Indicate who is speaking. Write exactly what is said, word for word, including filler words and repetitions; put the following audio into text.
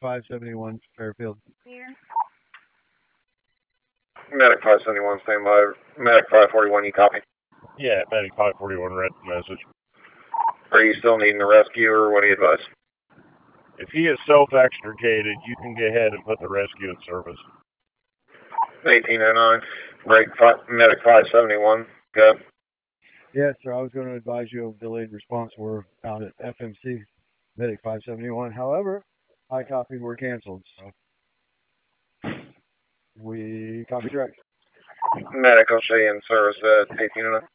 Speaker 1: five seventy-one, Fairfield.
Speaker 2: Medic five seventy-one, stand by. Medic five forty-one, you copy?
Speaker 3: Yeah, Medic five forty-one, read the message.
Speaker 2: Are you still needing a rescue, or what do you advise?
Speaker 3: If he is self-extricated, you can go ahead and put the rescue in service.
Speaker 2: eighteen oh nine, break five, Medic five seventy-one, go.
Speaker 1: Yes, sir. I was going to advise you of delayed response. We're out at F M C, Medic five seventy-one. However, I copy were canceled, so we copy direct.
Speaker 2: Medic, I'll show you in service at eighteen oh nine.